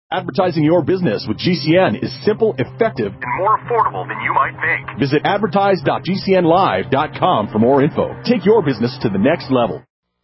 Advertising your business with GCN is simple, effective, and more affordable than you might think. Visit advertise.gcnlive.com for more info. Take your business to the next level.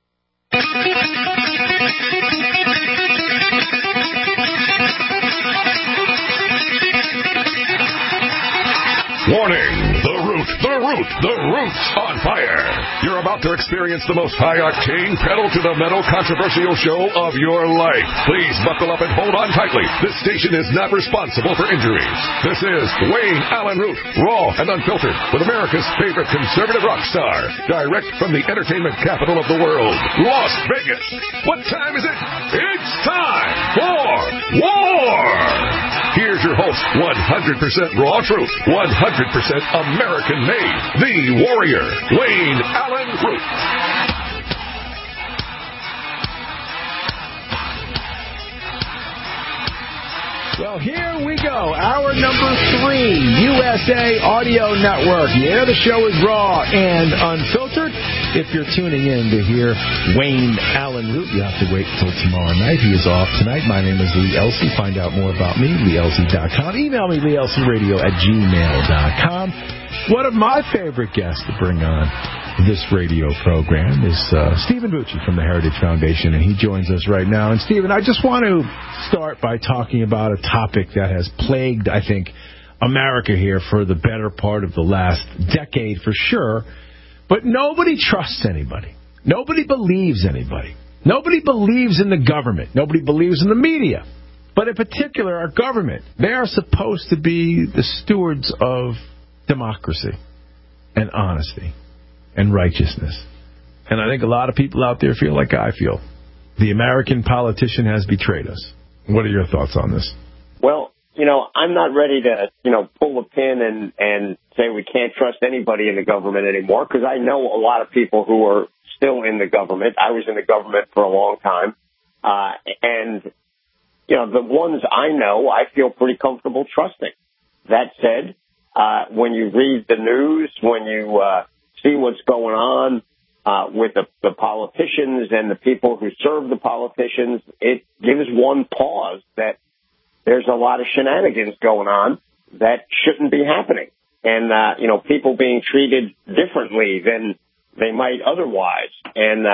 Warning! The root's on fire. You're about to experience the most high-octane, pedal-to-the-metal controversial show of your life. Please buckle up and hold on tightly. This station is not responsible for injuries. This is Wayne Allen Root, raw and unfiltered, with America's favorite conservative rock star, direct from the entertainment capital of the world, Las Vegas. What time is it? It's time for war! Here's your host, 100% raw truth, 100% American-made, the warrior, Wayne Allen Root. Well, here we go. Hour number 3, USA Audio Network. Yeah, the show is raw and unfiltered. If you're tuning in to hear Wayne Allen Root, you have to wait until tomorrow night. He is off tonight. My name is Lee Elsey. Find out more about me, LeeElsey.com. Email me, LeeElseyRadio@gmail.com. One of my favorite guests to bring on this radio program is Stephen Bucci from the Heritage Foundation, and he joins us right now. And, Stephen, I just want to start by talking about a topic that has plagued, I think, America here for the better part of the last decade for sure. But nobody trusts anybody. Nobody believes anybody. Nobody believes in the government. Nobody believes in the media. But in particular, our government. They are supposed to be the stewards of democracy and honesty and righteousness. And I think a lot of people out there feel like I feel. The American politician has betrayed us. What are your thoughts on this? Well, I'm not ready to, pull a pin and say we can't trust anybody in the government anymore, because I know a lot of people who are still in the government. I was in the government for a long time. And the ones I know, I feel pretty comfortable trusting. That said, when you read the news, when you see what's going on with the politicians and the people who serve the politicians, it gives one pause that there's a lot of shenanigans going on that shouldn't be happening. And, people being treated differently than they might otherwise. And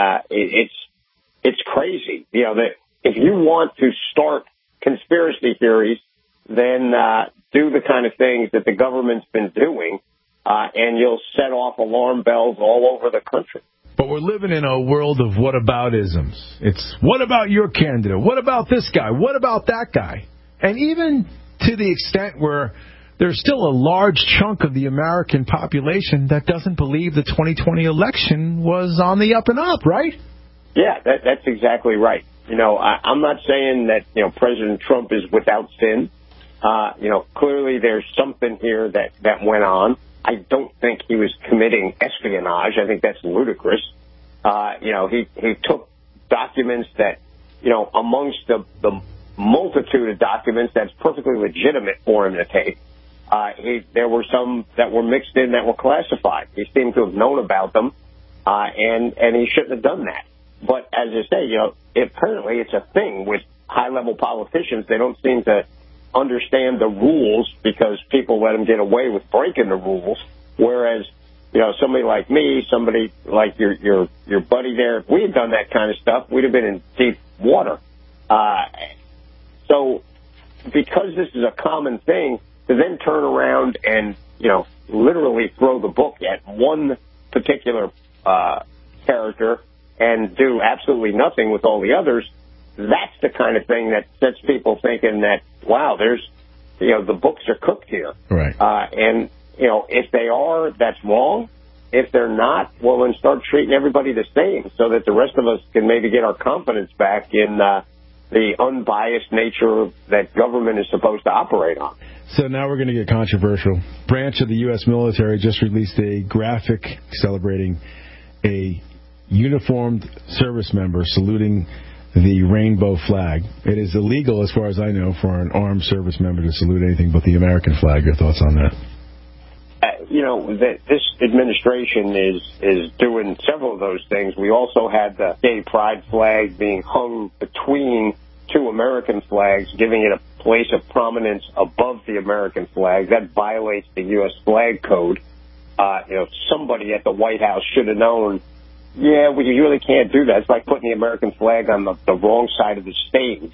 it's crazy. That if you want to start conspiracy theories, then do the kind of things that the government's been doing, and you'll set off alarm bells all over the country. But we're living in a world of whataboutisms. It's what about your candidate? What about this guy? What about that guy? And even to the extent where there's still a large chunk of the American population that doesn't believe the 2020 election was on the up and up, right? Yeah, that's exactly right. I'm not saying that, President Trump is without sin. Clearly there's something here that went on. I don't think he was committing espionage. I think that's ludicrous. He took documents that, amongst the multitude of documents that's perfectly legitimate for him to take. There were some that were mixed in that were classified. He seemed to have known about them, and he shouldn't have done that. But as I say, apparently it's a thing with high-level politicians. They don't seem to understand the rules because people let them get away with breaking the rules. Whereas, somebody like me, somebody like your buddy there, if we had done that kind of stuff, we'd have been in deep water. So because this is a common thing, to then turn around and, literally throw the book at one particular character and do absolutely nothing with all the others, that's the kind of thing that sets people thinking that, wow, there's, the books are cooked here. Right. And, if they are, that's wrong. If they're not, well, then start treating everybody the same so that the rest of us can maybe get our confidence back in the unbiased nature that government is supposed to operate on. So now we're going to get controversial. Branch of the U.S. military just released a graphic celebrating a uniformed service member saluting the rainbow flag. It is illegal, as far as I know, for an armed service member to salute anything but the American flag. Your thoughts on that? This administration is doing several of those things. We also had the gay pride flag being hung between two American flags, giving it a place of prominence above the American flag. That violates the U.S. flag code. Somebody at the White House should have known, we really can't do that. It's like putting the American flag on the wrong side of the stage.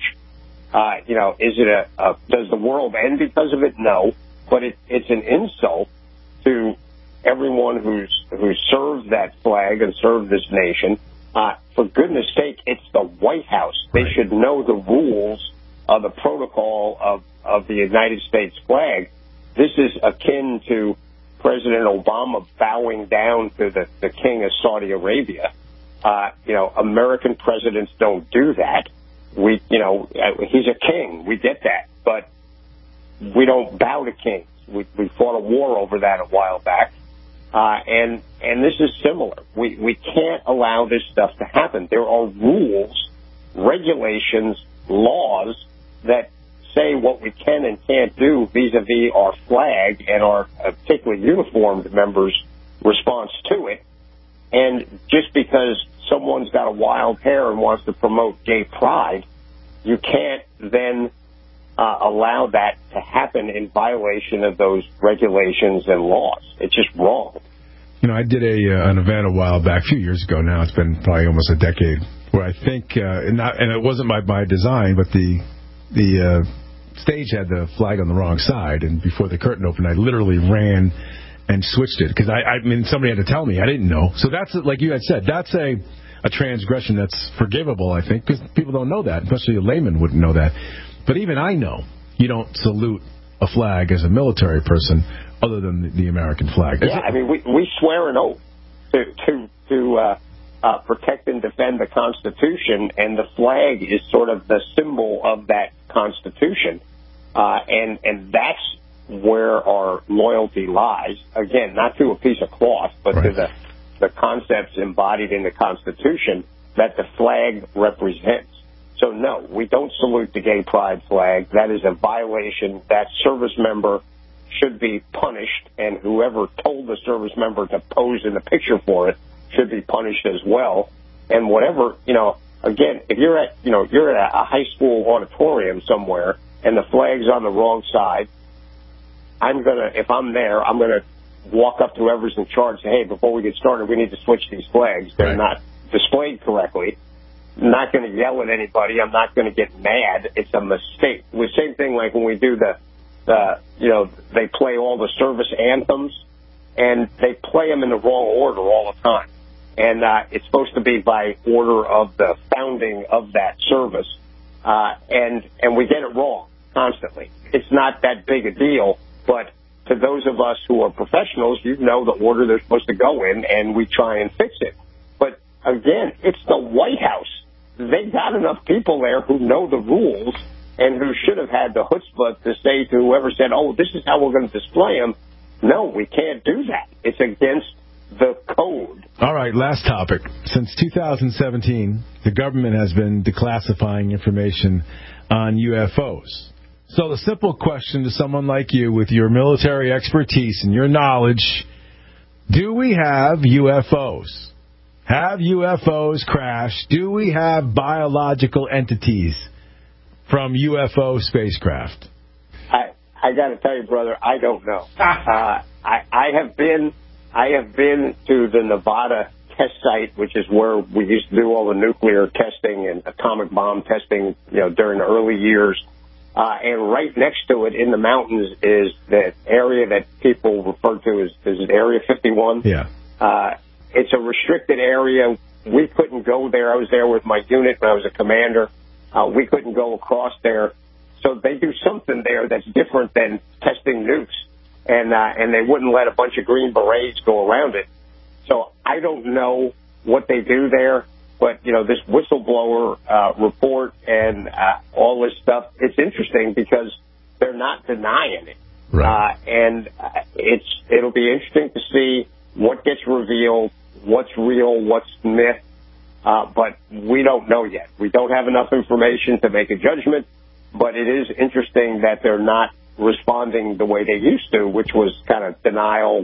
Does the world end because of it? No. But it's an insult to everyone who's served that flag and served this nation. For goodness sake, it's the White House. They should know the rules of the protocol of the United States flag. This is akin to President Obama bowing down to the King of Saudi Arabia. American presidents don't do that. He's a king. We get that. But we don't bow to kings. We fought a war over that a while back. And this is similar. We can't allow this stuff to happen. There are rules, regulations, laws that say what we can and can't do vis-a-vis our flag and our particularly uniformed members' response to it. And just because someone's got a wild hair and wants to promote gay pride, you can't then allow that to happen in violation of those regulations and laws. It's just wrong. I did an event a while back, a few years ago now. It's been probably almost a decade, where I think, and it wasn't by design, but the stage had the flag on the wrong side, and before the curtain opened, I literally ran and switched it because somebody had to tell me. I didn't know. So that's, like you had said, that's a transgression that's forgivable, I think, because people don't know that, especially a layman wouldn't know that. But even I know you don't salute a flag as a military person other than the American flag. We swear an oath to protect and defend the Constitution, and the flag is sort of the symbol of that Constitution, and that's where our loyalty lies. Again, not to a piece of cloth, but to the concepts embodied in the Constitution that the flag represents. So, no, we don't salute the gay pride flag. That is a violation. That service member should be punished, and whoever told the service member to pose in the picture for it should be punished as well. And whatever, again, if you're at a high school auditorium somewhere and the flag's on the wrong side, if I'm there, I'm going to walk up to whoever's in charge and say, hey, before we get started, we need to switch these flags. They're not displayed correctly. I'm not going to yell at anybody. I'm not going to get mad. It's a mistake. The same thing like when we do they play all the service anthems, and they play them in the wrong order all the time. And it's supposed to be by order of the founding of that service. And we get it wrong constantly. It's not that big a deal, but to those of us who are professionals, the order they're supposed to go in, and we try and fix it. But, again, it's the White House. They got enough people there who know the rules and who should have had the chutzpah to say to whoever said, this is how we're going to display them. No, we can't do that. It's against the code. All right, last topic. Since 2017, the government has been declassifying information on UFOs. So the simple question to someone like you with your military expertise and your knowledge, do we have UFOs? Have UFOs crashed? Do we have biological entities from UFO spacecraft? I got to tell you, brother, I don't know. I have been to the Nevada test site, which is where we used to do all the nuclear testing and atomic bomb testing, during the early years. And right next to it in the mountains is the area that people refer to as Area 51. Yeah. It's a restricted area. We couldn't go there. I was there with my unit when I was a commander. We couldn't go across there. So they do something there that's different than testing nukes. And they wouldn't let a bunch of Green Berets go around it. So I don't know what they do there. But, this whistleblower report and all this stuff, it's interesting because they're not denying it. Right. And it'll be interesting to see what gets revealed, what's real, what's myth. But we don't know yet. We don't have enough information to make a judgment. But it is interesting that they're not responding the way they used to, which was kind of denial, give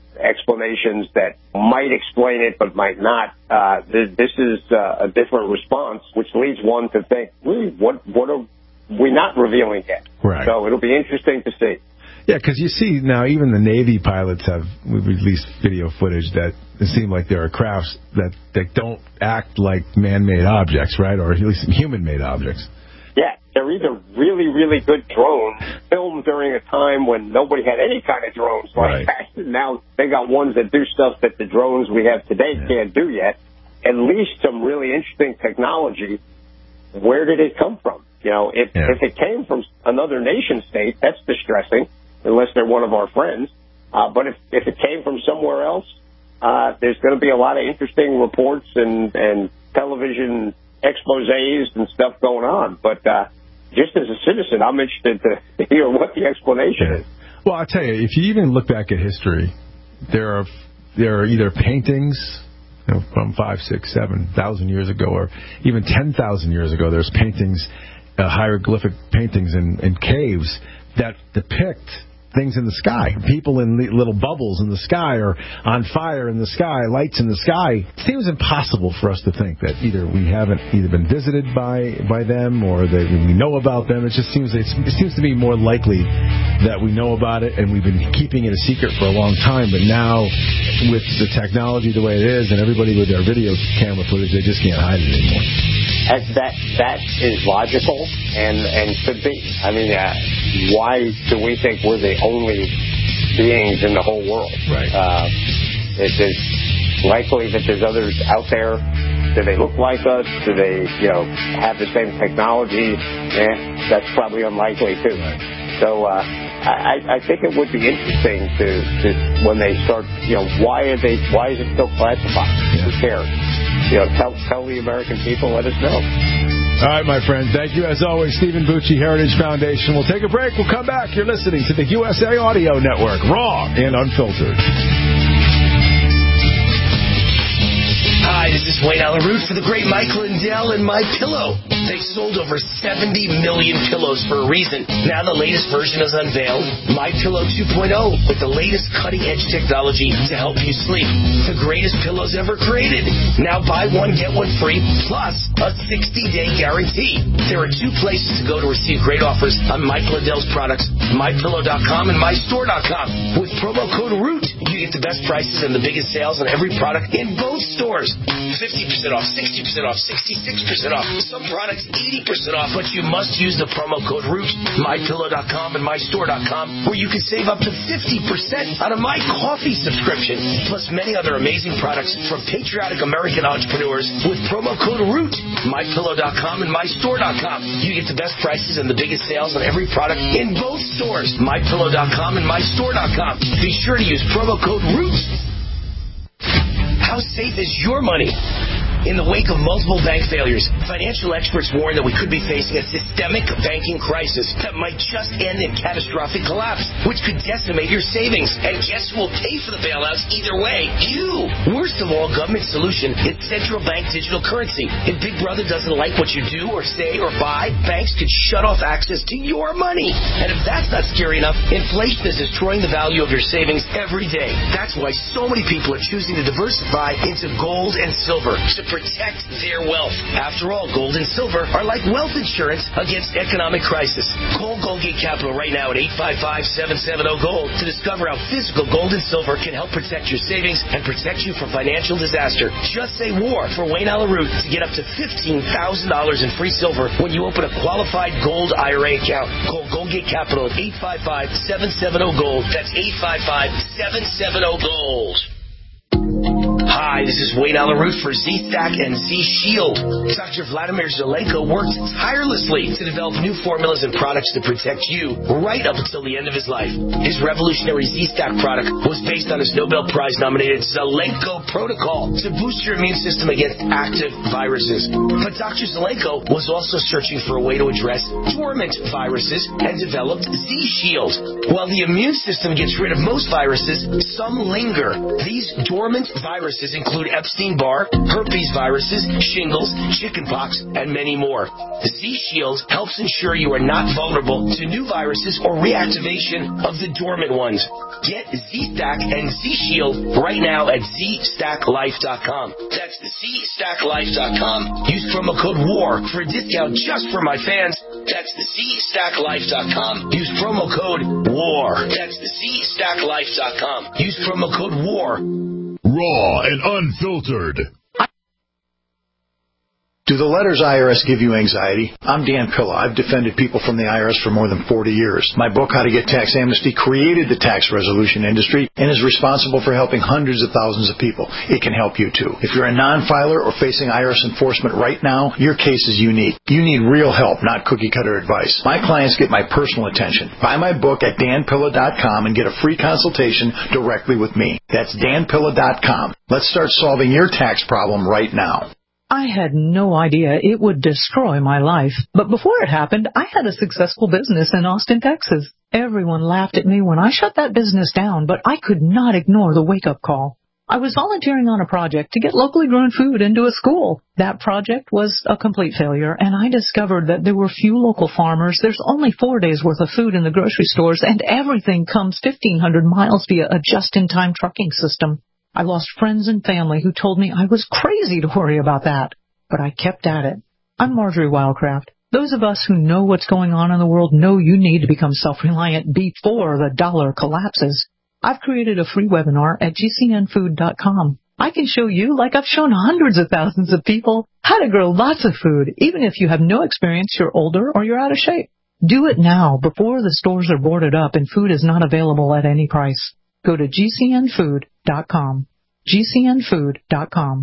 explanations that might explain it but might not. This is a different response, which leads one to think, what are we not revealing yet? Right. So it'll be interesting to see. Yeah, because you see now even the Navy pilots have released video footage that it seems like there are crafts that don't act like man-made objects, right, or at least human-made objects. Yeah, they're either really, really good drones filmed during a time when nobody had any kind of drones like that. Now they got ones that do stuff that the drones we have today can't do yet. At least some really interesting technology. Where did it come from? You know, if it came from another nation state, that's distressing, unless they're one of our friends. But if it came from somewhere else, there's going to be a lot of interesting reports and television exposés and stuff going on. But just as a citizen, I'm interested to hear what the explanation is. Well, I'll tell you, if you even look back at history, there are either paintings from 5,000, 6,000, 7,000 years ago, or even 10,000 years ago. There's paintings, hieroglyphic paintings in caves that depict things in the sky, people in little bubbles in the sky or on fire in the sky, lights in the sky. It seems impossible for us to think that either we haven't been visited by them or that we know about them. It seems to be more likely that we know about it and we've been keeping it a secret for a long time. But now, with the technology the way it is and everybody with their video camera footage, they just can't hide it anymore. That is logical and should be. I mean, why do we think we're the only beings in the whole world? Right. It is likely that there's others out there. Do they look like us? Do they, have the same technology? That's probably unlikely too. Right. So I think it would be interesting to when they start. Why is it still classified? Who cares? Tell the American people. Let us know. All right, my friend. Thank you, as always, Stephen Bucci, Heritage Foundation. We'll take a break. We'll come back. You're listening to the USA Audio Network, raw and unfiltered. Hi, this is Wayne Alaroot for the great Mike Lindell and MyPillow. They've sold over 70 million pillows for a reason. Now the latest version is unveiled, MyPillow 2.0, with the latest cutting-edge technology to help you sleep. The greatest pillows ever created. Now buy one, get one free, plus a 60-day guarantee. There are two places to go to receive great offers on Mike Lindell's products, MyPillow.com and MyStore.com. With promo code ROOT, you get the best prices and the biggest sales on every product in both stores. 50% off, 60% off, 66% off. Some products 80% off, but you must use the promo code ROOT, MyPillow.com and MyStore.com, where you can save up to 50% on a My Coffee subscription, plus many other amazing products from patriotic American entrepreneurs with promo code ROOT, MyPillow.com and MyStore.com. You get the best prices and the biggest sales on every product in both stores, MyPillow.com and MyStore.com. Be sure to use promo code ROOT. How safe is your money? In the wake of multiple bank failures, financial experts warn that we could be facing a systemic banking crisis that might just end in catastrophic collapse, which could decimate your savings. And guess who will pay for the bailouts either way? You! Worst of all, government solution is central bank digital currency. If Big Brother doesn't like what you do or say or buy, banks could shut off access to your money. And if that's not scary enough, inflation is destroying the value of your savings every day. That's why so many people are choosing to diversify into gold and silver to protect their wealth. After all, gold and silver are like wealth insurance against economic crisis. Call Goldgate Capital right now at 855-770-GOLD to discover how physical gold and silver can help protect your savings and protect you from financial disaster. Just say war for Wayne Alaroot to get up to $15,000 in free silver when you open a qualified gold IRA account. Call Goldgate Capital at 855-770-GOLD. That's 855-770-GOLD. Hi, this is Wayne Alaroot for Z-Stack and Z-Shield. Dr. Vladimir Zelenko worked tirelessly to develop new formulas and products to protect you right up until the end of his life. His revolutionary Z-Stack product was based on his Nobel Prize-nominated Zelenko protocol to boost your immune system against active viruses. But Dr. Zelenko was also searching for a way to address dormant viruses and developed Z-Shield. While the immune system gets rid of most viruses, some linger. These dormant viruses include Epstein-Barr, herpes viruses, shingles, chickenpox, and many more. Z-Shield helps ensure you are not vulnerable to new viruses or reactivation of the dormant ones. Get Z-Stack and Z-Shield right now at ZStackLife.com. That's ZStackLife.com. Use promo code WAR for a discount just for my fans. That's ZStackLife.com. Use promo code WAR. That's ZStackLife.com. Use promo code WAR. Raw and unfiltered. Do the letters IRS give you anxiety? I'm Dan Pilla. I've defended people from the IRS for more than 40 years. My book, How to Get Tax Amnesty, created the tax resolution industry and is responsible for helping hundreds of thousands of people. It can help you, too. If you're a non-filer or facing IRS enforcement right now, your case is unique. You need real help, not cookie-cutter advice. My clients get my personal attention. Buy my book at danpilla.com and get a free consultation directly with me. That's danpilla.com. Let's start solving your tax problem right now. I had no idea it would destroy my life. But before it happened, I had a successful business in Austin, Texas. Everyone laughed at me when I shut that business down, but I could not ignore the wake-up call. I was volunteering on a project to get locally grown food into a school. That project was a complete failure, and I discovered that there were few local farmers. There's only 4 days' worth of food in the grocery stores, and everything comes 1,500 miles via a just-in-time trucking system. I lost friends and family who told me I was crazy to worry about that. But I kept at it. I'm Marjorie Wildcraft. Those of us who know what's going on in the world know you need to become self-reliant before the dollar collapses. I've created a free webinar at gcnfood.com. I can show you, like I've shown hundreds of thousands of people, how to grow lots of food, even if you have no experience, you're older, or you're out of shape. Do it now before the stores are boarded up and food is not available at any price. Go to gcnfood.com. gcnfood.com.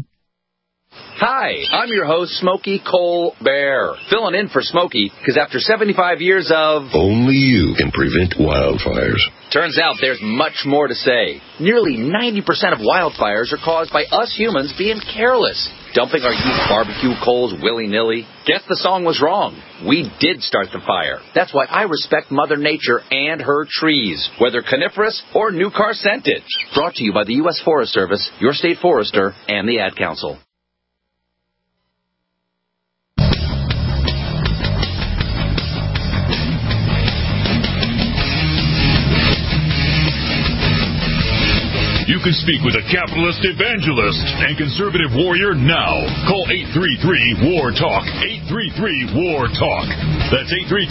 Hi, I'm your host, Smokey Colbert, filling in for Smokey, because after 75 years of... Only you can prevent wildfires. Turns out there's much more to say. Nearly 90% of wildfires are caused by us humans being careless, dumping our used barbecue coals willy-nilly. Guess the song was wrong. We did start the fire. That's why I respect Mother Nature and her trees, whether coniferous or new car scented. Brought to you by the U.S. Forest Service, your state forester, and the Ad Council. You can speak with a capitalist evangelist and conservative warrior now. Call 833-WAR-TALK. 833-WAR-TALK. That's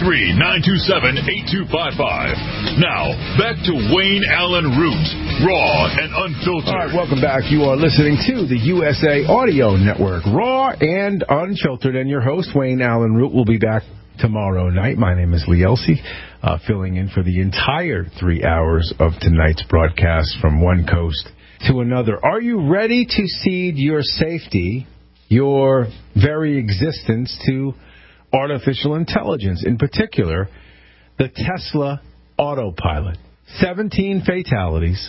833-927-8255. Now, back to Wayne Allen Root, raw and unfiltered. All right, welcome back. You are listening to the USA Audio Network, raw and unfiltered. And your host, Wayne Allen Root, will be back tomorrow night. My name is Lee Elsey, filling in for the entire 3 hours of tonight's broadcast from one coast to another. Are you ready to cede your safety, your very existence, to artificial intelligence, in particular, the Tesla autopilot? 17 fatalities,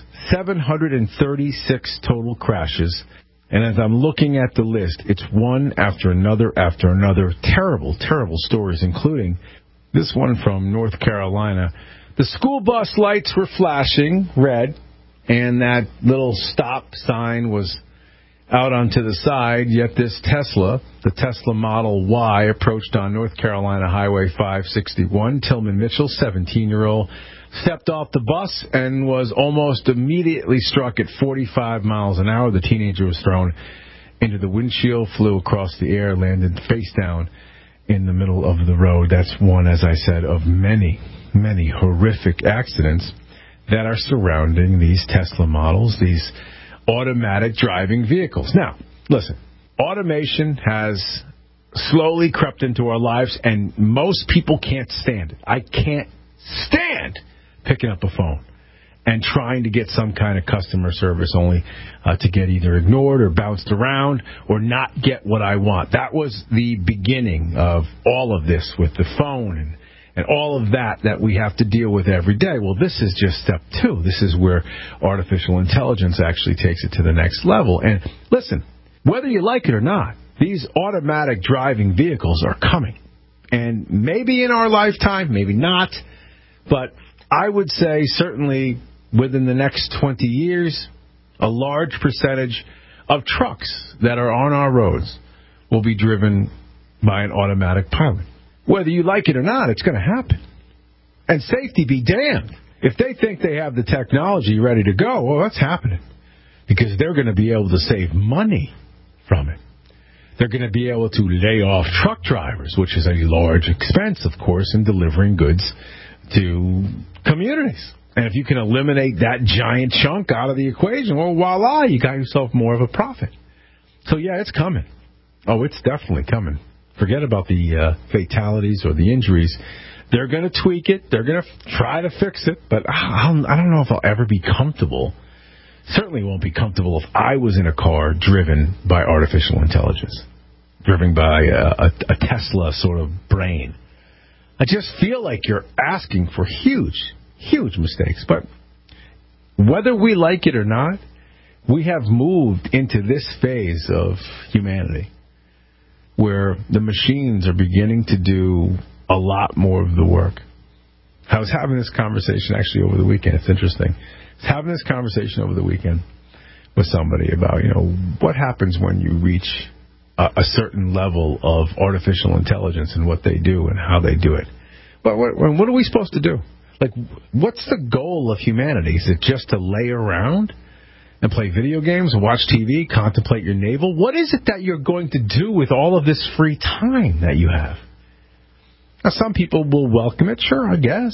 736 total crashes. And as I'm looking at the list, it's one after another. Terrible, terrible stories, including this one from North Carolina. The school bus lights were flashing red, and that little stop sign was out onto the side, yet this Tesla, the Tesla Model Y, approached on North Carolina Highway 561. Tillman Mitchell, 17-year-old, stepped off the bus and was almost immediately struck at 45 miles an hour. The teenager was thrown into the windshield, flew across the air, landed face down in the middle of the road. That's one, as I said, of many, many horrific accidents that are surrounding these Tesla models, these automatic driving vehicles. Now, listen, automation has slowly crept into our lives, and most people can't stand it. I can't stand picking up a phone and trying to get some kind of customer service only to get either ignored or bounced around or not get what I want. That was the beginning of all of this with the phone and all of that we have to deal with every day. Well, this is just step 2. This is where artificial intelligence actually takes it to the next level. And listen, whether you like it or not, these automatic driving vehicles are coming. And maybe in our lifetime, maybe not, but I would say certainly within the next 20 years, a large percentage of trucks that are on our roads will be driven by an automatic pilot. Whether you like it or not, it's going to happen. And safety be damned. If they think they have the technology ready to go, well, that's happening. Because they're going to be able to save money from it. They're going to be able to lay off truck drivers, which is a large expense, of course, in delivering goods to communities. And if you can eliminate that giant chunk out of the equation, well, voila, you got yourself more of a profit. So, yeah, it's coming. Oh, it's definitely coming. Forget about the fatalities or the injuries. They're going to tweak it. They're going to try to fix it. But I don't know if I'll ever be comfortable. Certainly won't be comfortable if I was in a car driven by artificial intelligence, driven by a Tesla sort of brain. I just feel like you're asking for huge, huge mistakes. But whether we like it or not, we have moved into this phase of humanity where the machines are beginning to do a lot more of the work. I was having this conversation actually over the weekend. It's interesting. I was having this conversation over the weekend with somebody about, what happens when you reach a certain level of artificial intelligence and what they do and how they do it. But what are we supposed to do? Like, what's the goal of humanity? Is it just to lay around and play video games, watch TV, contemplate your navel? What is it that you're going to do with all of this free time that you have? Now, some people will welcome it, sure, I guess.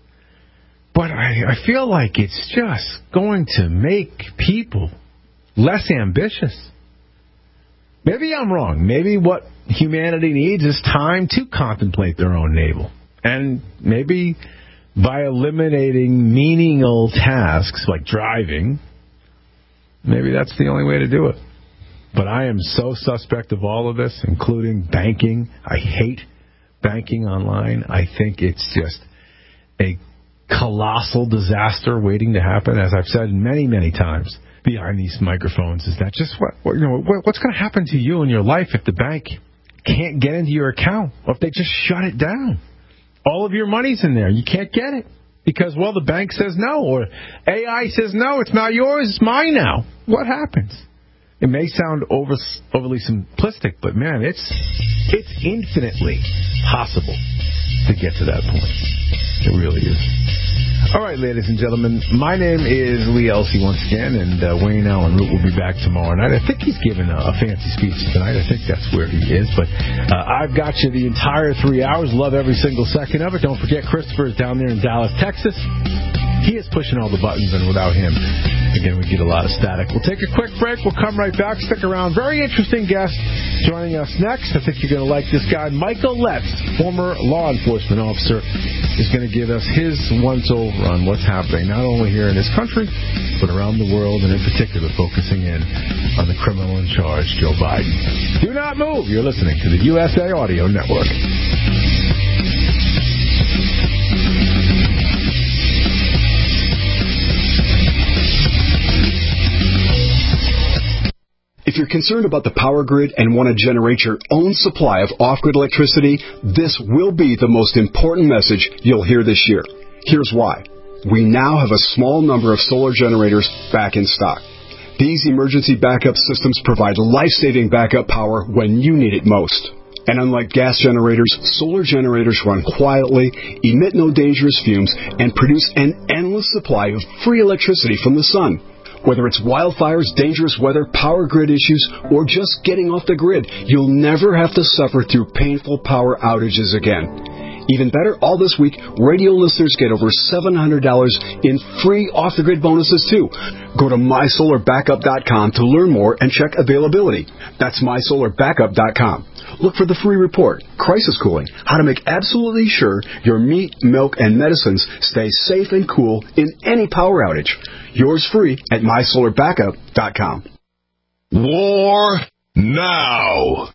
But I feel like it's just going to make people less ambitious. Maybe I'm wrong. Maybe what humanity needs is time to contemplate their own navel. And maybe by eliminating menial tasks like driving, maybe that's the only way to do it. But I am so suspect of all of this, including banking. I hate banking online. I think it's just a colossal disaster waiting to happen. As I've said many, many times behind these microphones, is that just what's going to happen to you in your life if the bank can't get into your account, or if they just shut it down? All of your money's in there. You can't get it because, well, the bank says no, or AI says no, it's not yours, it's mine now. What happens? It may sound overly simplistic, but, man, it's infinitely possible to get to that point. It really is. All right, ladies and gentlemen, my name is Lee Elsey once again, and Wayne Allen Root will be back tomorrow night. I think he's giving a fancy speech tonight. I think that's where he is. But I've got you the entire 3 hours. Love every single second of it. Don't forget, Christopher is down there in Dallas, Texas. He is pushing all the buttons, and without him, again, we get a lot of static. We'll take a quick break. We'll come right back. Stick around. Very interesting guest joining us next. I think you're going to like this guy. Michael Letts, former law enforcement officer, is going to give us his once-over on what's happening, not only here in this country, but around the world, and in particular focusing in on the criminal in charge, Joe Biden. Do not move. You're listening to the USA Audio Network. If you're concerned about the power grid and want to generate your own supply of off-grid electricity, this will be the most important message you'll hear this year. Here's why. We now have a small number of solar generators back in stock. These emergency backup systems provide life-saving backup power when you need it most. And unlike gas generators, solar generators run quietly, emit no dangerous fumes, and produce an endless supply of free electricity from the sun. Whether it's wildfires, dangerous weather, power grid issues, or just getting off the grid, you'll never have to suffer through painful power outages again. Even better, all this week, radio listeners get over $700 in free off-the-grid bonuses, too. Go to MySolarBackup.com to learn more and check availability. That's MySolarBackup.com. Look for the free report, Crisis Cooling, how to make absolutely sure your meat, milk, and medicines stay safe and cool in any power outage. Yours free at MySolarBackup.com. War now.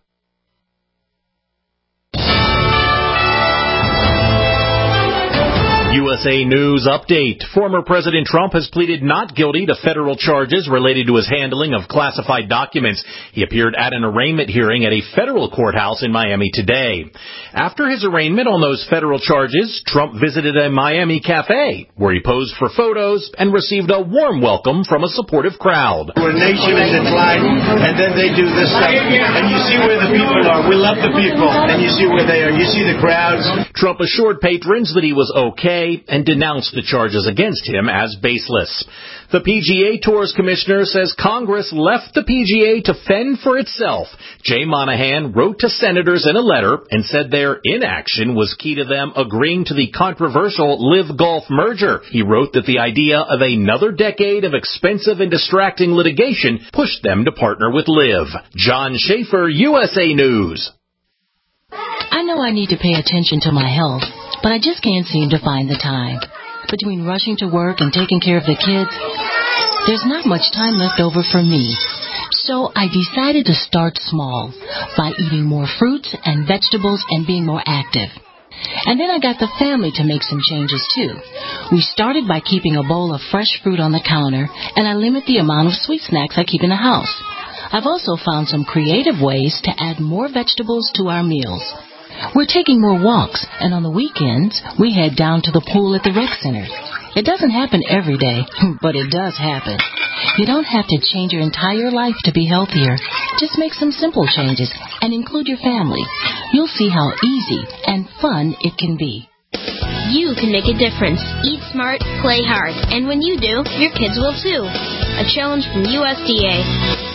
USA News Update. Former President Trump has pleaded not guilty to federal charges related to his handling of classified documents. He appeared at an arraignment hearing at a federal courthouse in Miami today. After his arraignment on those federal charges, Trump visited a Miami cafe where he posed for photos and received a warm welcome from a supportive crowd. We're a nation in decline, and then they do this stuff. And you see where the people are. We love the people, and you see where they are. You see the crowds. Trump assured patrons that he was okay and denounced the charges against him as baseless. The PGA Tour's commissioner says Congress left the PGA to fend for itself. Jay Monahan wrote to senators in a letter and said their inaction was key to them agreeing to the controversial LIV Golf merger. He wrote that the idea of another decade of expensive and distracting litigation pushed them to partner with LIV. John Schaefer, USA News. I know I need to pay attention to my health, but I just can't seem to find the time. Between rushing to work and taking care of the kids, there's not much time left over for me. So I decided to start small by eating more fruits and vegetables and being more active. And then I got the family to make some changes too. We started by keeping a bowl of fresh fruit on the counter, and I limit the amount of sweet snacks I keep in the house. I've also found some creative ways to add more vegetables to our meals. We're taking more walks, and on the weekends, we head down to the pool at the rec center. It doesn't happen every day, but it does happen. You don't have to change your entire life to be healthier. Just make some simple changes and include your family. You'll see how easy and fun it can be. You can make a difference. Eat smart, play hard. And when you do, your kids will too. A challenge from USDA.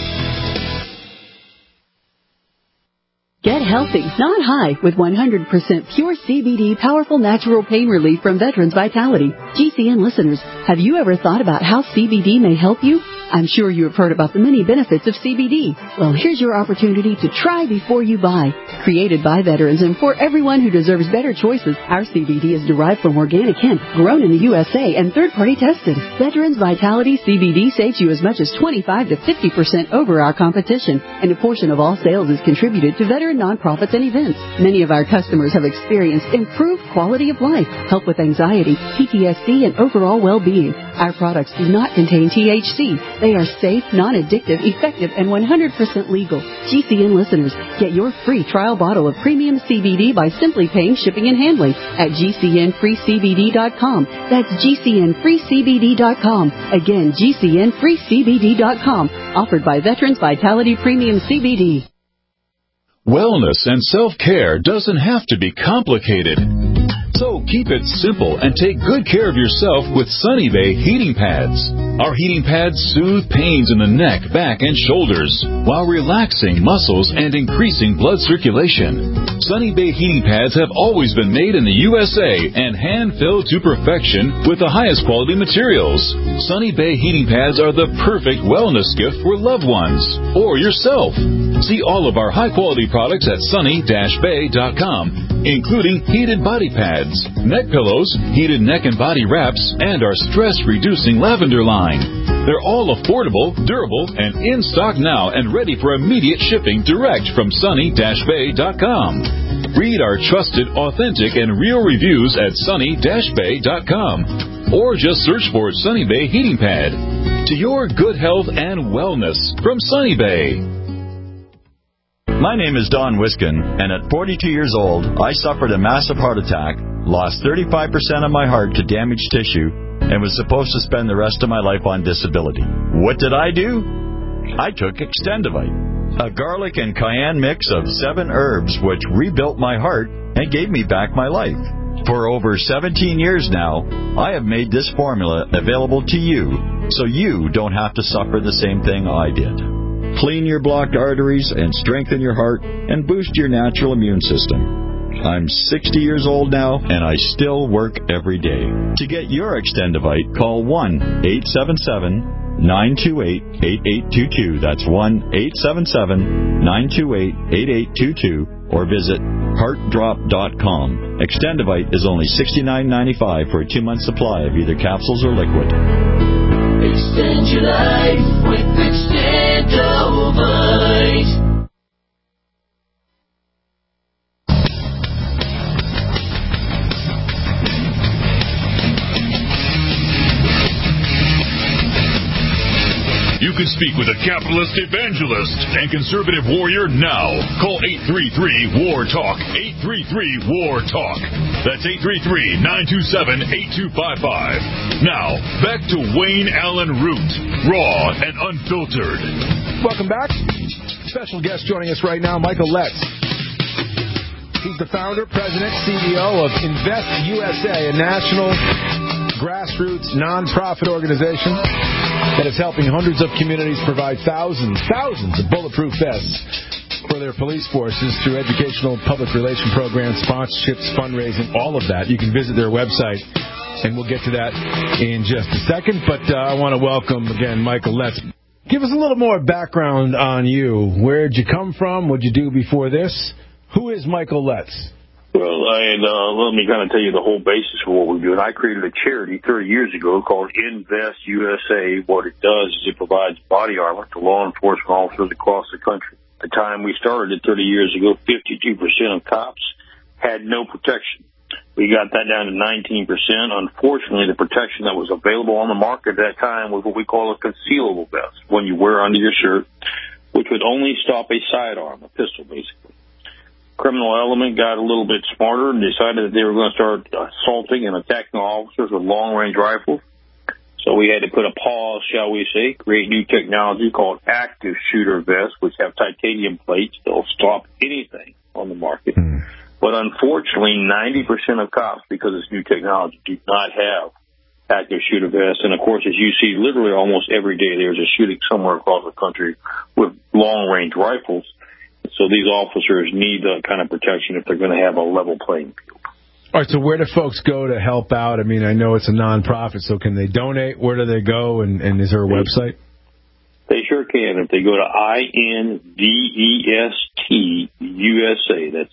Get healthy, not high, with 100% pure CBD powerful natural pain relief from Veterans Vitality. GCN listeners, have you ever thought about how CBD may help you? I'm sure you have heard about the many benefits of CBD. Well, here's your opportunity to try before you buy. Created by veterans and for everyone who deserves better choices, our CBD is derived from organic hemp, grown in the USA, and third-party tested. Veterans Vitality CBD saves you as much as 25 to 50% over our competition, and a portion of all sales is contributed to veteran nonprofits and events. Many of our customers have experienced improved quality of life, help with anxiety, PTSD, and overall well-being. Our products do not contain THC. They are safe, non-addictive, effective, and 100% legal. GCN listeners, get your free trial bottle of premium CBD by simply paying shipping and handling at GCNFreeCBD.com. That's GCNFreeCBD.com. Again, GCNFreeCBD.com. Offered by Veterans Vitality Premium CBD. Wellness and self-care doesn't have to be complicated. So keep it simple and take good care of yourself with Sunny Bay heating pads. Our heating pads soothe pains in the neck, back, and shoulders while relaxing muscles and increasing blood circulation. Sunny Bay heating pads have always been made in the USA and hand-filled to perfection with the highest quality materials. Sunny Bay heating pads are the perfect wellness gift for loved ones or yourself. See all of our high-quality products at sunny-bay.com, including heated body pads, neck pillows, heated neck and body wraps, and our stress-reducing lavender line. They're all affordable, durable, and in stock now and ready for immediate shipping direct from sunny-bay.com. Read our trusted, authentic, and real reviews at sunny-bay.com. Or just search for Sunny Bay Heating Pad. To your good health and wellness from Sunny Bay. My name is Don Wiskin, and at 42 years old, I suffered a massive heart attack, lost 35% of my heart to damaged tissue, and was supposed to spend the rest of my life on disability. What did I do? I took Extendivite, a garlic and cayenne mix of 7 herbs which rebuilt my heart and gave me back my life. For over 17 years now, I have made this formula available to you, so you don't have to suffer the same thing I did. Clean your blocked arteries and strengthen your heart and boost your natural immune system. I'm 60 years old now, and I still work every day. To get your Extendivite, call 1-877-928-8822. That's 1-877-928-8822. Or visit heartdrop.com. Extendivite is only $69.95 for a 2-month supply of either capsules or liquid. Extend your life with Extendivite. You can speak with a capitalist evangelist and conservative warrior now. Call 833-WAR-TALK. 833-WAR-TALK. That's 833-927-8255. Now, back to Wayne Allen Root, raw and unfiltered. Welcome back. Special guest joining us right now, Michael Letts. He's the founder, president, CEO of Invest USA, a national grassroots nonprofit organization that is helping hundreds of communities provide thousands of bulletproof vests for their police forces through educational public relation programs, sponsorships, fundraising, all of that. You can visit their website, and we'll get to that in just a second. But I want to welcome again Michael Letts. Give us a little more background on you. Where'd you come from? What'd you do before this? Who is Michael Letts? Well, let me kind of tell you the whole basis of what we do. And I created a charity 30 years ago called Invest USA. What it does is it provides body armor to law enforcement officers across the country. At the time we started it 30 years ago, 52% of cops had no protection. We got that down to 19%. Unfortunately, the protection that was available on the market at that time was what we call a concealable vest, one you wear under your shirt, which would only stop a sidearm, a pistol, basically. Criminal element got a little bit smarter and decided that they were going to start assaulting and attacking officers with long-range rifles. So we had to put a pause, shall we say, create new technology called active shooter vests, which have titanium plates. They'll stop anything on the market. But unfortunately, 90% of cops, because it's new technology, do not have active shooter vests. And, of course, as you see, literally almost every day there's a shooting somewhere across the country with long-range rifles. So these officers need that kind of protection if they're going to have a level playing field. All right, so where do folks go to help out? I mean, I know it's a nonprofit, so can they donate? Where do they go, and is there a website? They sure can. If they go to INVEST-USA, that's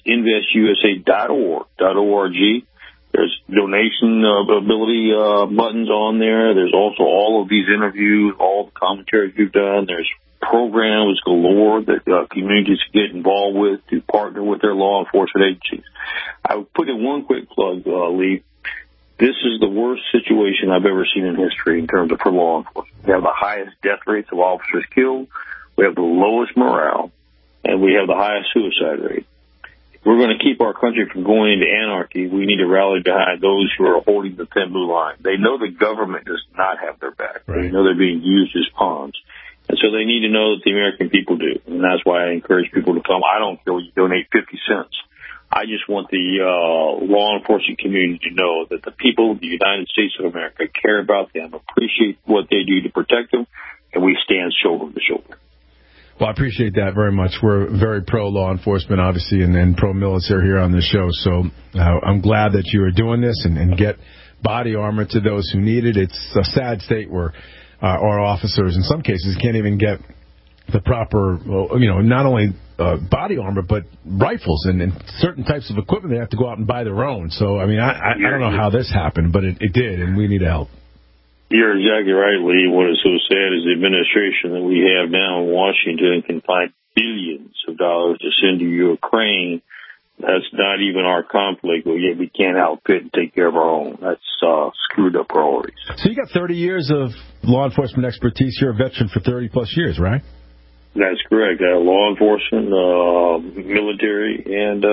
investusa.org, there's donation ability buttons on there. There's also all of these interviews, all the commentaries we've done. There's programs galore that communities get involved with to partner with their law enforcement agencies. I would put in one quick plug, Lee. This is the worst situation I've ever seen in history in terms of for law enforcement. We have the highest death rates of officers killed. We have the lowest morale, and we have the highest suicide rate. If we're going to keep our country from going into anarchy, we need to rally behind those who are holding the thin blue line. They know the government does not have their back. Right. They know they're being used as pawns. And so they need to know that the American people do. And that's why I encourage people to come. I don't care what you donate 50 cents. I just want the law enforcement community to know that the people of the United States of America care about them, appreciate what they do to protect them, and we stand shoulder to shoulder. Well, I appreciate that very much. We're very pro-law enforcement, obviously, and pro-military here on this show. So I'm glad that you are doing this and get body armor to those who need it. It's a sad state where our officers, in some cases, can't even get the proper, not only body armor, but rifles and certain types of equipment. They have to go out and buy their own. So, I mean, I don't know how this happened, but it did, and we need help. You're exactly right, Lee. What is so sad is the administration that we have now in Washington can find billions of dollars to send to Ukraine. That's not even our conflict, but yet we can't outfit and take care of our own. That's screwed up priorities. So you got 30 years of law enforcement expertise. You're a veteran for 30-plus years, right? That's correct. Law enforcement, military, and,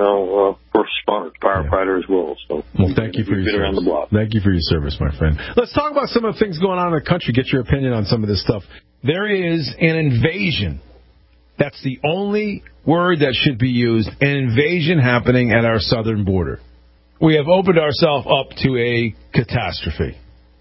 first responders, firefighter as well. So thank you for your service. Around the block. Thank you for your service, my friend. Let's talk about some of the things going on in the country. Get your opinion on some of this stuff. There is an invasion. That's the only word that should be used. An invasion happening at our southern border. We have opened ourselves up to a catastrophe.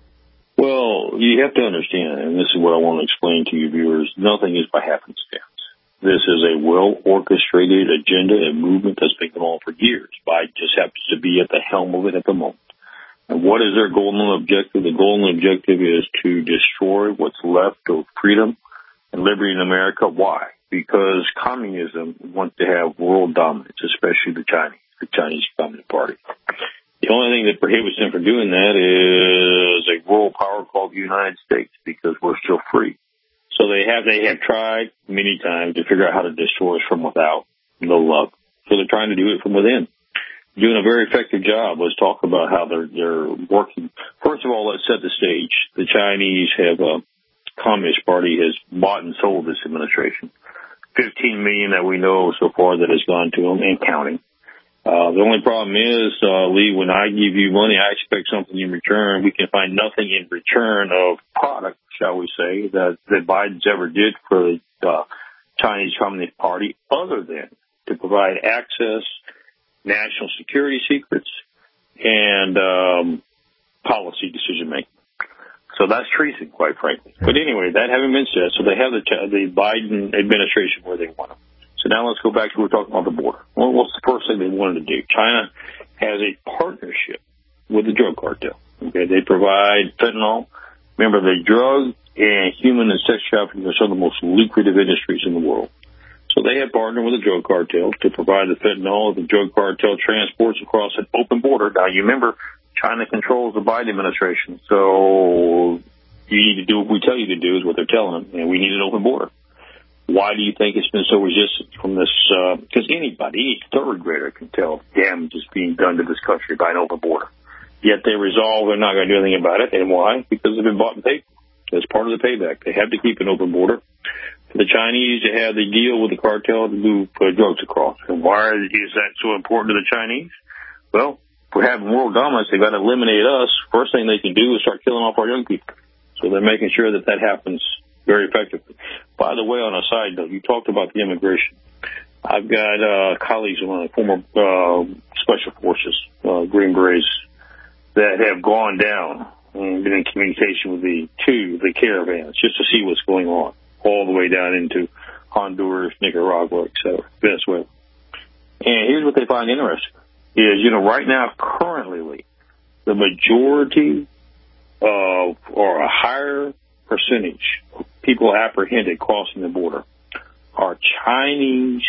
Well, you have to understand, and this is what I want to explain to you viewers, nothing is by happenstance. This is a well-orchestrated agenda and movement that's been going on for years. Biden just happens to be at the helm of it at the moment. And what is their goal and objective? The goal and objective is to destroy what's left of freedom and liberty in America. Why? Because communism wants to have world dominance, especially the Chinese Communist Party. The only thing that prohibits them from doing that is a world power called the United States, because we're still free. So they have tried many times to figure out how to destroy us from without. No luck. So they're trying to do it from within. Doing a very effective job. Let's talk about how they're working. First of all, let's set the stage. The Chinese have Communist Party has bought and sold this administration. $15 million that we know so far that has gone to them and counting. The only problem is, Lee, when I give you money, I expect something in return. We can find nothing in return of product, shall we say, that Biden's ever did for the Chinese Communist Party other than to provide access, national security secrets, and policy decision-making. So that's treason, quite frankly. But anyway, that having been said, so they have the Biden administration where they want them. So now let's go back to what we're talking about the border. Well, what's the first thing they wanted to do? China has a partnership with the drug cartel. Okay, they provide fentanyl. Remember, the drug and human and sex trafficking are some of the most lucrative industries in the world. So they have partnered with the drug cartel to provide the fentanyl. The drug cartel transports across an open border. Now, you remember, China controls the Biden administration. So you need to do what we tell you to do is what they're telling them, and we need an open border. Why do you think it's been so resistant from this? Because anybody, any third grader can tell damage is being done to this country by an open border. Yet they resolve they're not going to do anything about it. And why? Because they've been bought and paid for. That's part of the payback. They have to keep an open border. For the Chinese to have the deal with the cartel to move drugs across. And why is that so important to the Chinese? Well, if we're having world dominance, they've got to eliminate us. First thing they can do is start killing off our young people. So they're making sure that that happens very effectively. By the way, on a side note, you talked about the immigration. I've got colleagues of mine, former Special Forces, Green Berets, that have gone down and been in communication with the caravans just to see what's going on, all the way down into Honduras, Nicaragua, etc., Venezuela. And here's what they find interesting is, right now, currently, the majority of, or a higher percentage of people apprehended crossing the border are Chinese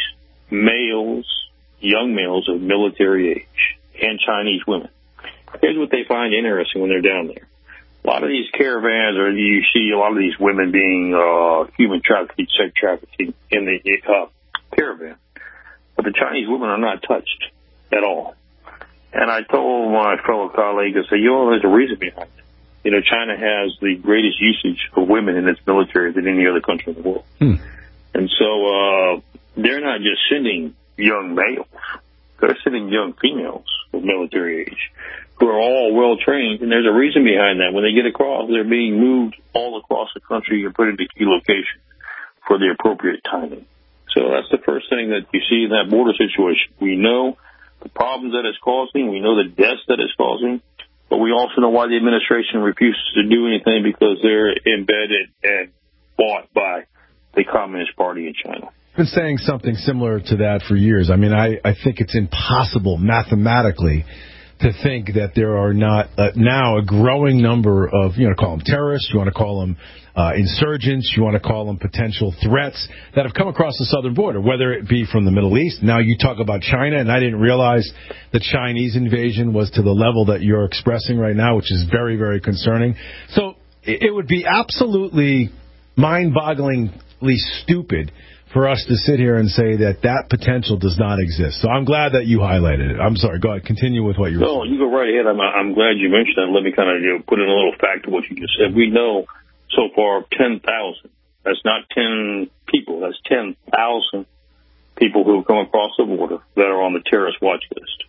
males, young males of military age, and Chinese women. Here's what they find interesting when they're down there. A lot of these caravans, or you see a lot of these women being human trafficking, sex trafficking in the caravan. But the Chinese women are not touched at all. And I told my fellow colleague, I said, there's a reason behind it. China has the greatest usage for women in its military than any other country in the world. And so they're not just sending young males. They're sending young females of military age who are all well-trained, and there's a reason behind that. When they get across, they're being moved all across the country and put into key locations for the appropriate timing. So that's the first thing that you see in that border situation. We know the problems that it's causing. We know the deaths that it's causing. But we also know why the administration refuses to do anything, because they're embedded and bought by the Communist Party in China. Been saying something similar to that for years. I mean, I think it's impossible mathematically to think that there are not now a growing number of, call them terrorists, you want to call them insurgents, you want to call them potential threats that have come across the southern border, whether it be from the Middle East. Now you talk about China, and I didn't realize the Chinese invasion was to the level that you're expressing right now, which is very, very concerning. So it would be absolutely mind-bogglingly stupid for us to sit here and say that potential does not exist. So I'm glad that you highlighted it. I'm sorry. Go ahead. Continue with what you were saying. No, you go right ahead. I'm glad you mentioned that. Let me kind of put in a little fact to what you just said. We know so far 10,000. That's not 10 people. That's 10,000 people who have come across the border that are on the terrorist watch list.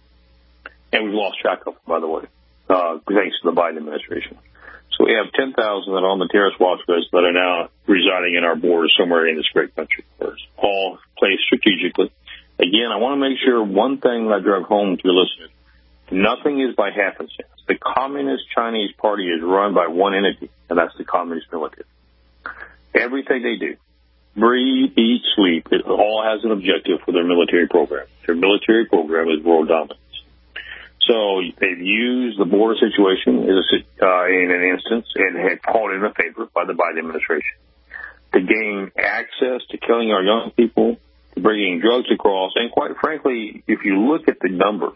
And we've lost track of them, by the way, thanks to the Biden administration. So we have 10,000 that are on the terrorist watch list that are now residing in our borders somewhere in this great country of ours, all placed strategically. Again, I want to make sure one thing that I drove home to your listeners. Nothing is by happenstance. The Communist Chinese Party is run by one entity, and that's the Communist military. Everything they do, breathe, eat, sleep, it all has an objective for their military program. Their military program is world dominance. So they've used the border situation in an instance and had called in a favor by the Biden administration to gain access to killing our young people, to bringing drugs across. And quite frankly, if you look at the numbers,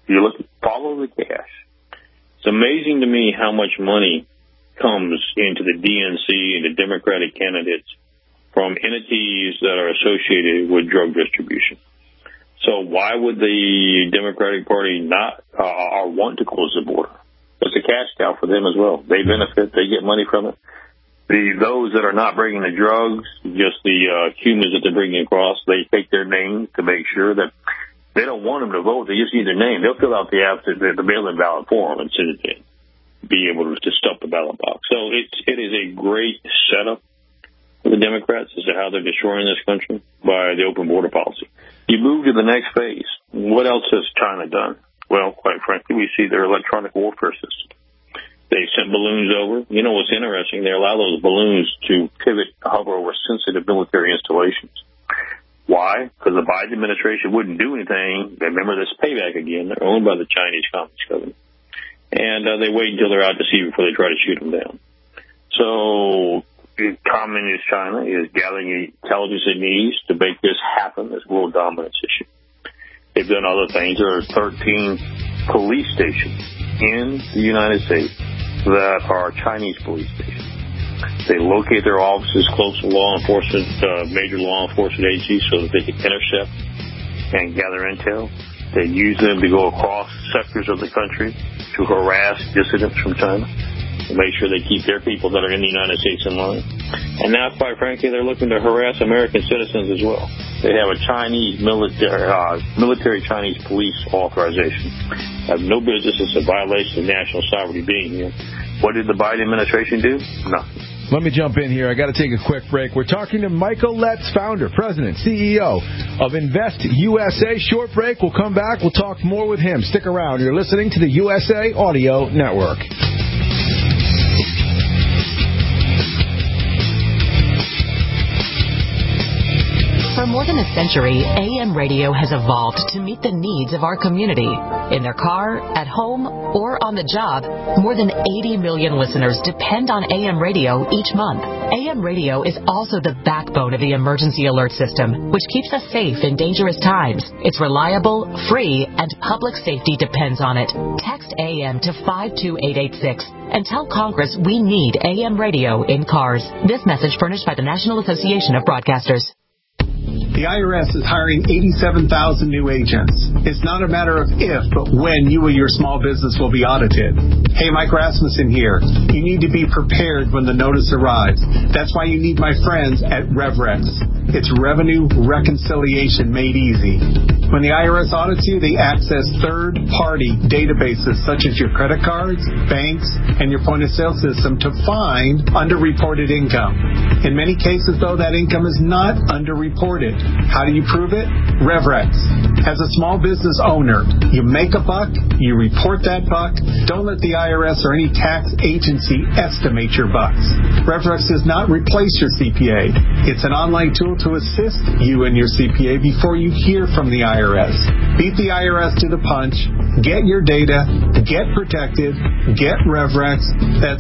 follow the cash. It's amazing to me how much money comes into the DNC and the Democratic candidates from entities that are associated with drug distribution. So why would the Democratic Party not want to close the border? It's a cash cow for them as well. They benefit. They get money from it. Those that are not bringing the drugs, just the humans that they're bringing across, they take their name to make sure that they don't want them to vote. They just need their name. They'll fill out the mail-in ballot form and send it in, be able to stuff the ballot box. So it is a great setup for the Democrats as to how they're destroying this country by the open border policy. You move to the next phase. What else has China done? Well, quite frankly, we see their electronic warfare system. They sent balloons over. You know what's interesting? They allow those balloons to hover over sensitive military installations. Why? Because the Biden administration wouldn't do anything. Remember this payback again. They're owned by the Chinese Communist government. And they wait until they're out to sea before they try to shoot them down. So Communist China is gathering the intelligence it needs to make this happen, this world dominance issue. They've done other things. There are 13 police stations in the United States that are Chinese police stations. They locate their offices close to law enforcement, major law enforcement agencies, so that they can intercept and gather intel. They use them to go across sectors of the country to harass dissidents from China, to make sure they keep their people that are in the United States in line. And now, quite frankly, they're looking to harass American citizens as well. They have a Chinese military Chinese police authorization. Have no business. It's a violation of national sovereignty being here. What did the Biden administration do? Nothing. Let me jump in here. I got to take a quick break. We're talking to Michael Letts, founder, president, CEO of Invest USA. Short break. We'll come back. We'll talk more with him. Stick around. You're listening to the USA Audio Network. For more than a century, AM radio has evolved to meet the needs of our community. In their car, at home, or on the job, more than 80 million listeners depend on AM radio each month. AM radio is also the backbone of the emergency alert system, which keeps us safe in dangerous times. It's reliable, free, and public safety depends on it. Text AM to 52886 and tell Congress we need AM radio in cars. This message furnished by the National Association of Broadcasters. The IRS is hiring 87,000 new agents. It's not a matter of if, but when you or your small business will be audited. Hey, Mike Rasmussen here. You need to be prepared when the notice arrives. That's why you need my friends at RevRex. It's revenue reconciliation made easy. When the IRS audits you, they access third-party databases such as your credit cards, banks, and your point-of-sale system to find underreported income. In many cases, though, that income is not underreported. How do you prove it? RevRex. As a small business owner, you make a buck, you report that buck. Don't let the IRS or any tax agency estimate your bucks. RevRex does not replace your CPA. It's an online tool to assist you and your CPA before you hear from the IRS. Beat the IRS to the punch. Get your data. Get protected. Get RevRex. That's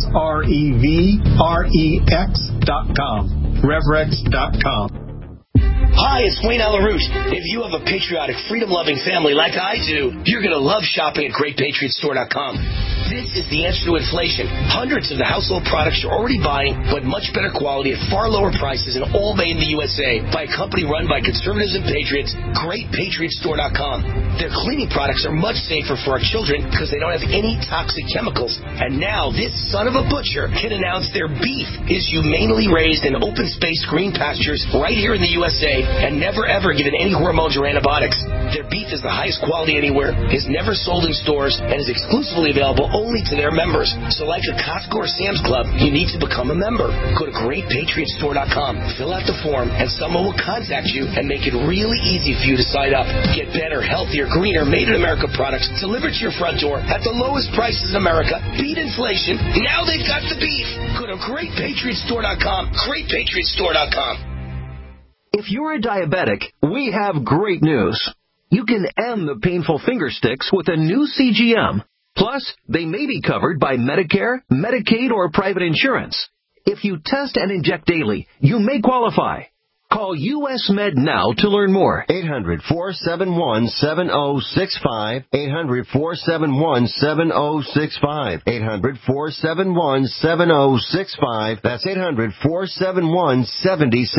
RevRex.com. RevRex.com. Hi, it's Wayne Alaroot. If you have a patriotic, freedom-loving family like I do, you're going to love shopping at GreatPatriotStore.com. This is the answer to inflation. Hundreds of the household products you're already buying, but much better quality at far lower prices and all made in the USA by a company run by conservatives and patriots, GreatPatriotStore.com. Their cleaning products are much safer for our children because they don't have any toxic chemicals. And now this son of a butcher can announce their beef is humanely raised in open-space green pastures right here in the USA and never ever given any hormones or antibiotics. Their beef is the highest quality anywhere, is never sold in stores, and is exclusively available only to their members. So like a Costco or Sam's Club, you need to become a member. Go to GreatPatriotStore.com, fill out the form, and someone will contact you and make it really easy for you to sign up. Get better, healthier, greener, made-in-America products delivered to your front door at the lowest prices in America. Beat inflation. Now they've got the beef. Go to GreatPatriotStore.com, GreatPatriotStore.com. If you're a diabetic, we have great news. You can end the painful finger sticks with a new CGM. Plus, they may be covered by Medicare, Medicaid, or private insurance. If you test and inject daily, you may qualify. Call US Med now to learn more. 800-471-7065. 800-471-7065. 800-471-7065. That's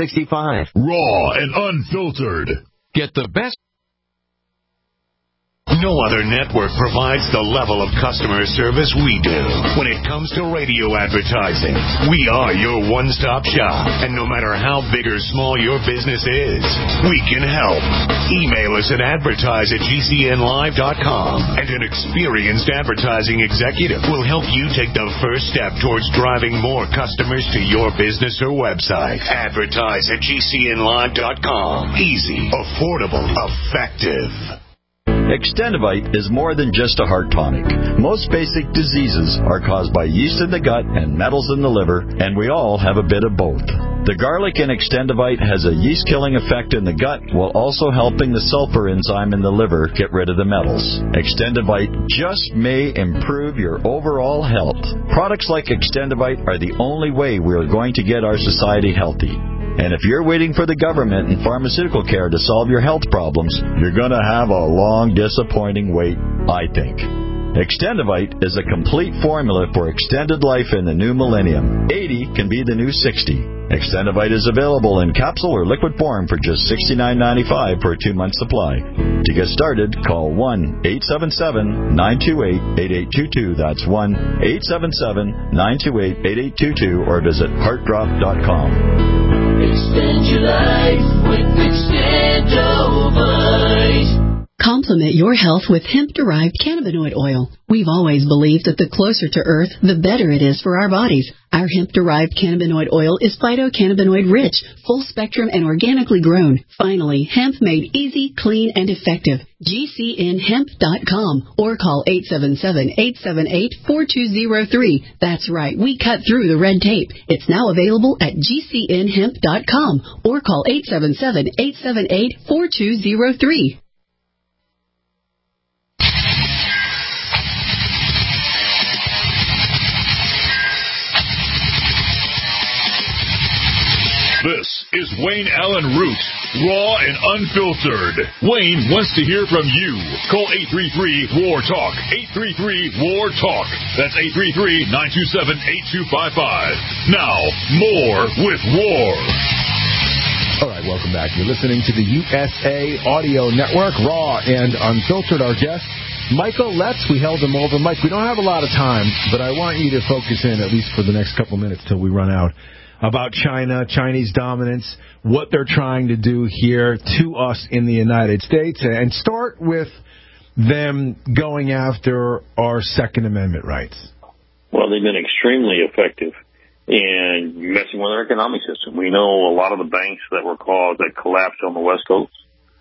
800-471-7065. Raw and unfiltered. Get the best. No other network provides the level of customer service we do. When it comes to radio advertising, we are your one-stop shop. And no matter how big or small your business is, we can help. Email us at advertise@gcnlive.com, and an experienced advertising executive will help you take the first step towards driving more customers to your business or website. Advertise@gcnlive.com. Easy, affordable, effective. Extendivite is more than just a heart tonic. Most basic diseases are caused by yeast in the gut and metals in the liver, and we all have a bit of both. The garlic in Extendivite has a yeast-killing effect in the gut while also helping the sulfur enzyme in the liver get rid of the metals. Extendivite just may improve your overall health. Products like Extendivite are the only way we are going to get our society healthy. And if you're waiting for the government and pharmaceutical care to solve your health problems, you're going to have a long, disappointing wait, I think. Extendivite is a complete formula for extended life in the new millennium. 80 can be the new 60. Extendivite is available in capsule or liquid form for just $69.95 for a 2-month supply. To get started, call 1-877-928-8822. That's 1-877-928-8822 or visit heartdrop.com. Extend your life with Extendivite. Complement your health with hemp-derived cannabinoid oil. We've always believed that the closer to Earth, the better it is for our bodies. Our hemp-derived cannabinoid oil is phytocannabinoid-rich, full-spectrum, and organically grown. Finally, hemp made easy, clean, and effective. GCNhemp.com or call 877-878-4203. That's right, we cut through the red tape. It's now available at GCNhemp.com or call 877-878-4203. This is Wayne Allen Root, raw and unfiltered. Wayne wants to hear from you. Call 833-WAR-TALK. 833-WAR-TALK. That's 833-927-8255. Now, more with War. All right, welcome back. You're listening to the USA Audio Network, raw and unfiltered. Our guest, Michael Letts. We held him over. Mike, we don't have a lot of time, but I want you to focus in, at least for the next couple minutes till we run out, about China, Chinese dominance, what they're trying to do here to us in the United States, and start with them going after our Second Amendment rights. Well, they've been extremely effective in messing with our economic system. We know a lot of the banks that collapsed on the West Coast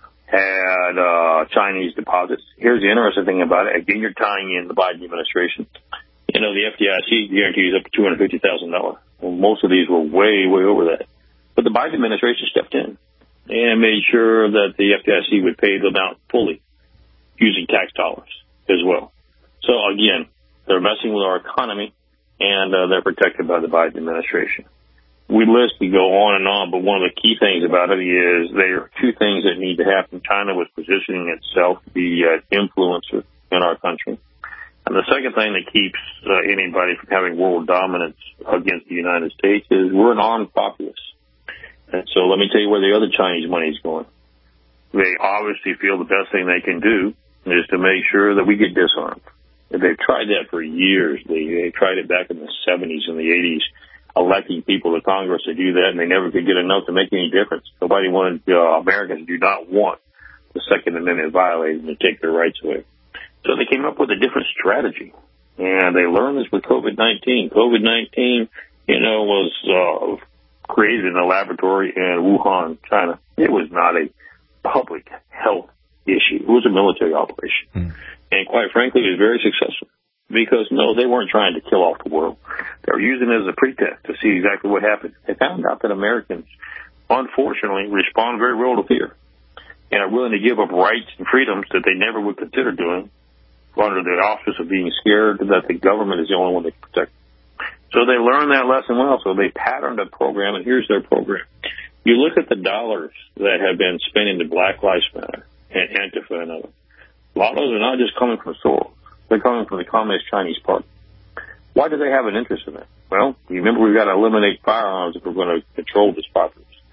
had Chinese deposits. Here's the interesting thing about it. Again, you're tying in the Biden administration. You know, the FDIC guarantees up to $250,000. Well, most of these were way, way over that. But the Biden administration stepped in and made sure that the FDIC would pay them out fully using tax dollars as well. So, again, they're messing with our economy, and they're protected by the Biden administration. We go on and on, but one of the key things about it is there are two things that need to happen. China was positioning itself to be an influencer in our country. And the second thing that keeps anybody from having world dominance against the United States is we're an armed populace. And so let me tell you where the other Chinese money is going. They obviously feel the best thing they can do is to make sure that we get disarmed. They've tried that for years. They tried it back in the 70s and the 80s, electing people to Congress to do that, and they never could get enough to make any difference. Nobody wanted, Americans do not want the Second Amendment violated and to take their rights away. So they came up with a different strategy, and they learned this with COVID-19. COVID-19, was created in a laboratory in Wuhan, China. It was not a public health issue. It was a military operation. And quite frankly, it was very successful because, no, they weren't trying to kill off the world. They were using it as a pretext to see exactly what happened. They found out that Americans, unfortunately, respond very well to fear and are willing to give up rights and freedoms that they never would consider doing under the auspice of being scared that the government is the only one that can protect them. So they learned that lesson well, so they patterned a program, and here's their program. You look at the dollars that have been spent into Black Lives Matter and Antifa and others. A lot of those are not just coming from Soros. They're coming from the Communist Chinese Party. Why do they have an interest in that? Well, you remember we've got to eliminate firearms if we're going to control this populace.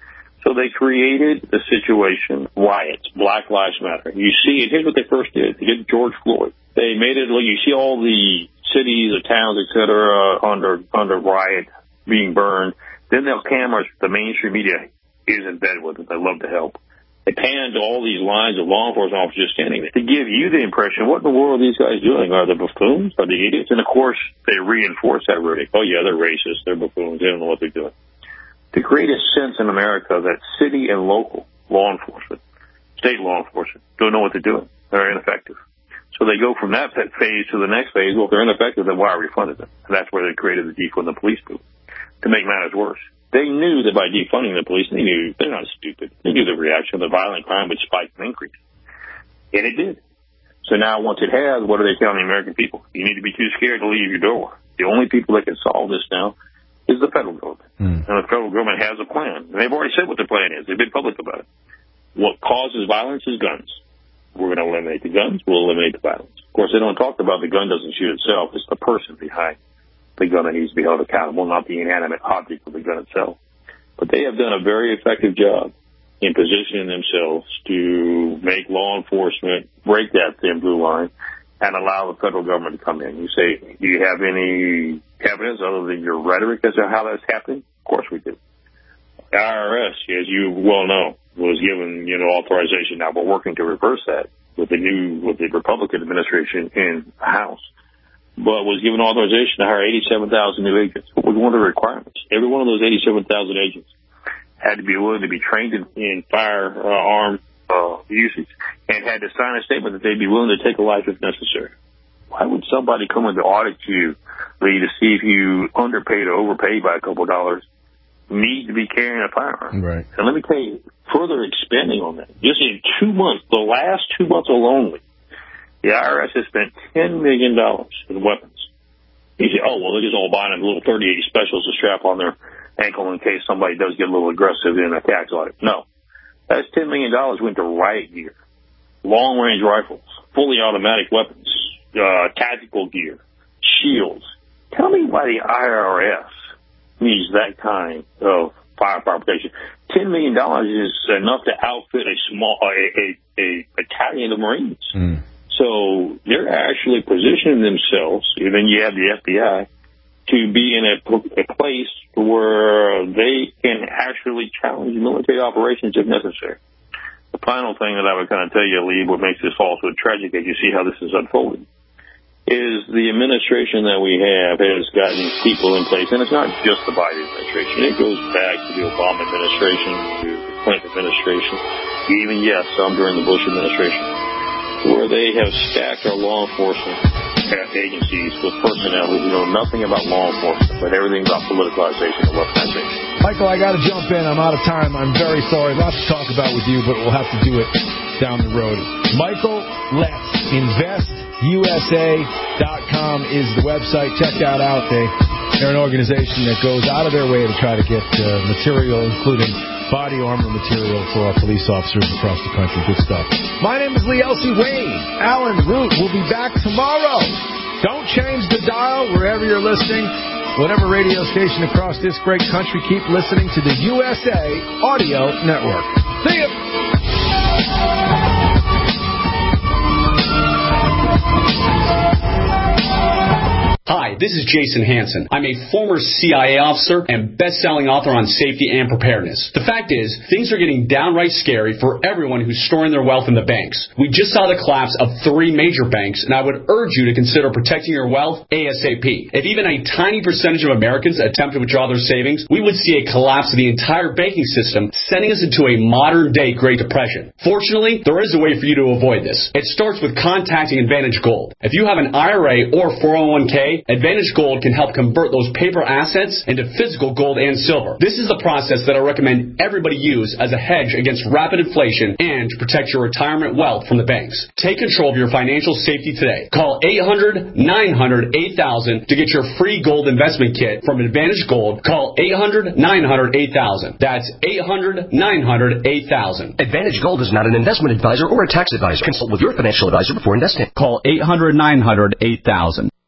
So they created a situation, riots, Black Lives Matter. You see it. Here's what they first did. They did George Floyd. They made it, you see all the cities, the towns, et cetera, under riot, being burned. Then they'll cameras, the mainstream media is in bed with it. They love to help. They pan to all these lines of law enforcement officers standing there to give you the impression, what in the world are these guys doing? Are they buffoons? Are they idiots? And, of course, they reinforce that rhetoric. Oh, yeah, they're racist. They're buffoons. They don't know what they're doing. To create a sense in America that city and local law enforcement, state law enforcement, don't know what they're doing. They're ineffective. So they go from that phase to the next phase. Well, if they're ineffective, then why are we funding them? And that's where they created the defund the police movement to make matters worse. They knew that by defunding the police, they're not stupid. They knew the reaction, the violent crime would spike and increase. And it did. So now once it has, what are they telling the American people? You need to be too scared to leave your door. The only people that can solve this now is the federal government. And the federal government has a plan. And they've already said what their plan is. They've been public about it. What causes violence is guns. We're going to eliminate the guns. We'll eliminate the violence. Of course, they don't talk about the gun doesn't shoot itself. It's the person behind the gun that needs to be held accountable, not the inanimate object of the gun itself. But they have done a very effective job in positioning themselves to make law enforcement break that thin blue line and allow the federal government to come in. You say, do you have any evidence other than your rhetoric as to how that's happening? Of course we do. The IRS, as you well know, was given, authorization. Now we're working to reverse that with the Republican administration in the House. But was given authorization to hire 87,000 new agents. What was one of the requirements? Every one of those 87,000 agents had to be willing to be trained in firearm usage and had to sign a statement that they'd be willing to take a life if necessary. Why would somebody come in to audit you, Lee, to see if you underpaid or overpaid by a couple of dollars, need to be carrying a firearm? Right. And let me tell you, further expanding on that, just in 2 months, the last 2 months alone, the IRS has spent $10 million in weapons. You say, oh, well, they're just all buying a little 30-80 specials to strap on their ankle in case somebody does get a little aggressive in a tax audit. No. That's $10 million went to riot gear, long-range rifles, fully automatic weapons, tactical gear, shields. Tell me why the IRS needs that kind of firepower protection. $10 million is enough to outfit a battalion of Marines. So they're actually positioning themselves, and then you have the FBI, to be in a place where they can actually challenge military operations if necessary. The final thing that I would kind of tell you, Lee, what makes this all so tragic as you see how this is unfolding, is the administration that we have has gotten people in place, and it's not just the Biden administration. It goes back to the Obama administration, to the Clinton administration, even, yes, some during the Bush administration, where they have stacked our law enforcement agencies with personnel who know nothing about law enforcement, but everything about politicalization and weaponization. Michael, I got to jump in. I'm out of time. I'm very sorry. Lots to talk about with you, but we'll have to do it down the road. Michael Letts, InvestUSA.com is the website. Check that out. They're an organization that goes out of their way to try to get material, including body armor material for our police officers across the country. Good stuff. My name is Lee Elsie Wayne. Alan Root will be back tomorrow. Don't change the dial wherever you're listening. Whatever radio station across this great country, keep listening to the USA Audio Network. See ya! Hi, this is Jason Hansen. I'm a former CIA officer and best-selling author on safety and preparedness. The fact is, things are getting downright scary for everyone who's storing their wealth in the banks. We just saw the collapse of 3 major banks, and I would urge you to consider protecting your wealth ASAP. If even a tiny percentage of Americans attempt to withdraw their savings, we would see a collapse of the entire banking system, sending us into a modern-day Great Depression. Fortunately, there is a way for you to avoid this. It starts with contacting Advantage Gold. If you have an IRA or 401k, Advantage Gold can help convert those paper assets into physical gold and silver. This is the process that I recommend everybody use as a hedge against rapid inflation and to protect your retirement wealth from the banks. Take control of your financial safety today. Call 800-900-8000 to get your free gold investment kit from Advantage Gold. Call 800-900-8000. That's 800-900-8000. Advantage Gold is not an investment advisor or a tax advisor. Consult with your financial advisor before investing. Call 800-900-8000.